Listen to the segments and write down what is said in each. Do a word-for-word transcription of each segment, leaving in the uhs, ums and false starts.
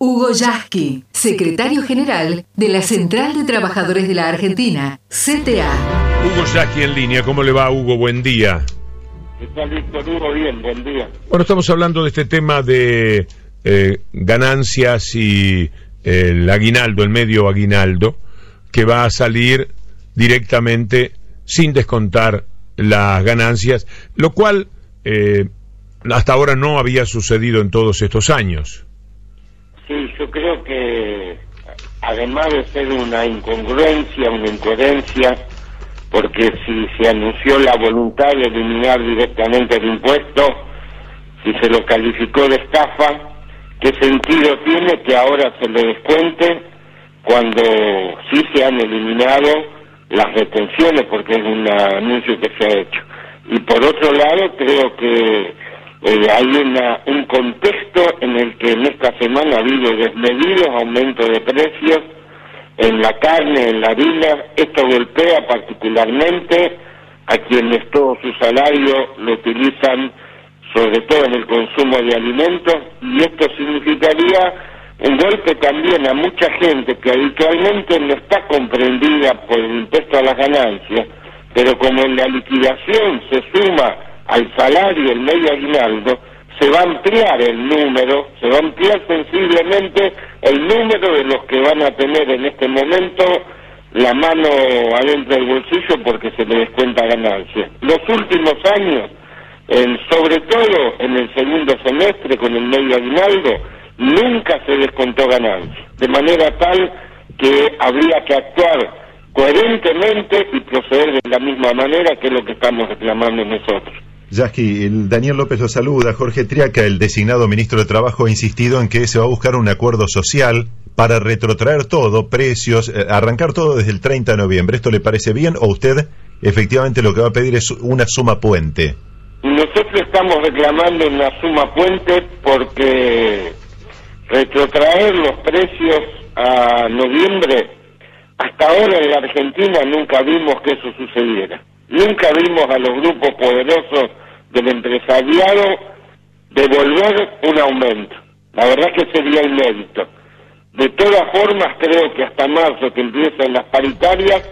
Hugo Yasky, secretario general de la Central de Trabajadores de la Argentina, C T A. Hugo Yasky en línea. ¿Cómo le va, Hugo? Buen día. ¿Qué tal, Víctor Hugo? Bien, buen día. Bueno, estamos hablando de este tema de eh, ganancias y eh, el aguinaldo, el medio aguinaldo, que va a salir directamente sin descontar las ganancias, lo cual eh, hasta ahora no había sucedido en todos estos años. Sí, yo creo que además de ser una incongruencia, una incoherencia, porque si se anunció la voluntad de eliminar directamente el impuesto, si se lo calificó de estafa, ¿qué sentido tiene que ahora se le descuente cuando sí se han eliminado las retenciones, porque es un anuncio que se ha hecho? Y por otro lado, creo que eh, hay una, un contexto en el que en esta semana ha habido desmedidos aumentos de precios en la carne, en la harina. Esto golpea particularmente a quienes todo su salario lo utilizan sobre todo en el consumo de alimentos, y esto significaría un golpe también a mucha gente que habitualmente no está comprendida por el impuesto a las ganancias, pero como en la liquidación se suma al salario el medio aguinaldo, se va a ampliar el número, se va a ampliar sensiblemente el número de los que van a tener en este momento la mano adentro del bolsillo porque se le descuenta ganancias. Los últimos años, en, sobre todo en el segundo semestre con el medio aguinaldo, nunca se descontó ganancias, de manera tal que habría que actuar coherentemente y proceder de la misma manera, que es lo que estamos reclamando nosotros. Yasky, Daniel López lo saluda. Jorge Triaca, el designado ministro de Trabajo, ha insistido en que se va a buscar un acuerdo social para retrotraer todo, precios, eh, arrancar todo desde el treinta de noviembre. ¿Esto le parece bien o usted efectivamente lo que va a pedir es una suma puente? Nosotros estamos reclamando una suma puente porque retrotraer los precios a noviembre, hasta ahora en la Argentina nunca vimos que eso sucediera. Nunca vimos a los grupos poderosos del empresariado devolver un aumento. La verdad que sería inédito. De todas formas, creo que hasta marzo, que empiezan las paritarias,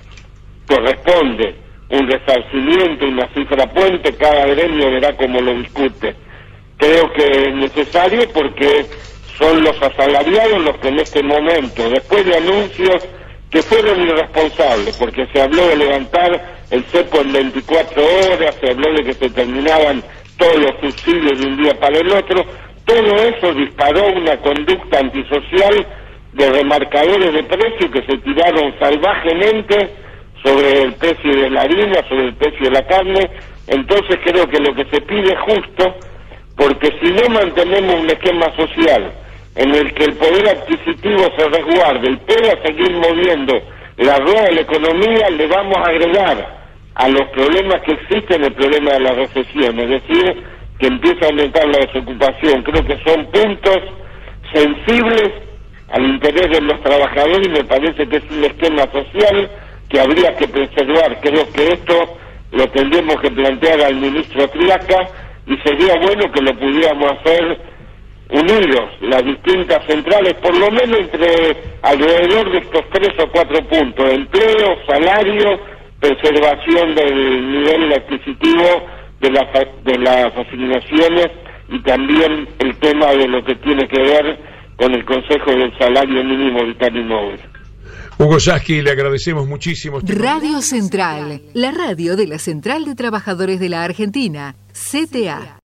corresponde un resarcimiento, una cifra puente. Cada gremio verá cómo lo discute. Creo que es necesario porque son los asalariados los que en este momento, después de anuncios que fueron irresponsables, porque se habló de levantar el cepo en veinticuatro horas, se habló de que se terminaban todos los subsidios de un día para el otro, todo eso disparó una conducta antisocial de remarcadores de precios que se tiraron salvajemente sobre el precio de la harina, sobre el precio de la carne. Entonces creo que lo que se pide es justo, porque si no mantenemos un esquema social en el que el poder adquisitivo se resguarde y pueda seguir moviendo la rueda de la economía, le vamos a agregar a los problemas que existen el problema de la recesión, es decir, que empieza a aumentar la desocupación. Creo que son puntos sensibles al interés de los trabajadores y me parece que es un esquema social que habría que preservar. Creo que esto lo tendremos que plantear al ministro Triaca y sería bueno que lo pudiéramos hacer unidos, las distintas centrales, por lo menos entre alrededor de estos tres o cuatro puntos: empleo, salario, preservación del nivel adquisitivo de, la, de las asignaciones, y también el tema de lo que tiene que ver con el Consejo del Salario Mínimo Vital y Móvil. Hugo Yasky, le agradecemos muchísimo. Radio Central, la radio de la Central de Trabajadores de la Argentina, C T A.